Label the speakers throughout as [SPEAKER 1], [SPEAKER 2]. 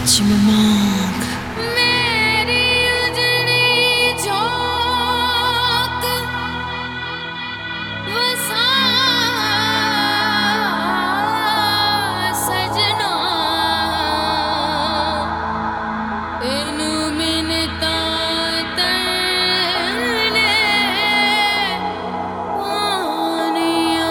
[SPEAKER 1] Tu me manques.
[SPEAKER 2] मेरी उजड़ी झोंक वसा सजना इनु मिनता तरले पानिया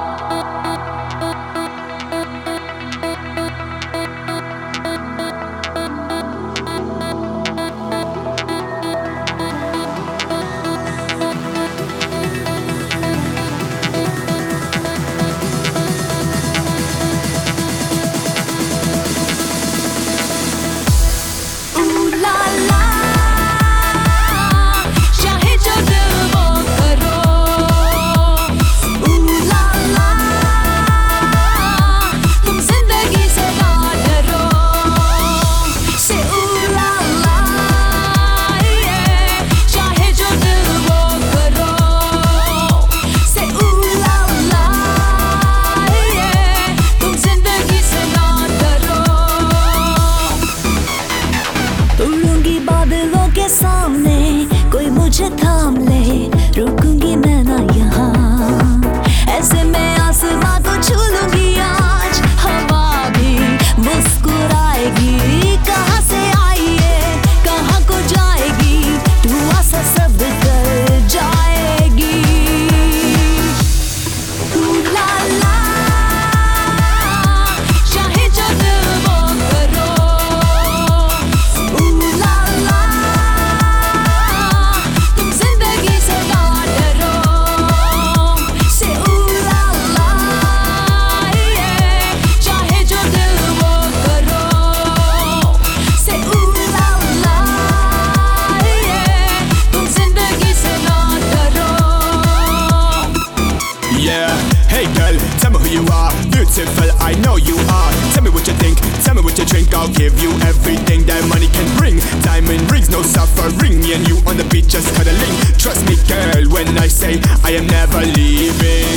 [SPEAKER 3] सामने कोई मुझे थाम ले, रुकूंगी मैं ना यहाँ। ऐसे मैं आसमां को छू लूंगी आज, हवा भी मुस्कुराएगी। कहाँ से आई है कहाँ को जाएगी, धुआं सा सब कर जाएगी। ला ला चाहे जो दिल वो करो, ला ला
[SPEAKER 4] Hey girl, tell me who you are. Beautiful, I know you are. Tell me what you think, tell me what you drink. I'll give you everything that money can bring. Diamond rings, no suffering. Me and you on the beach just cuddling. Trust me girl when I say I am never leaving.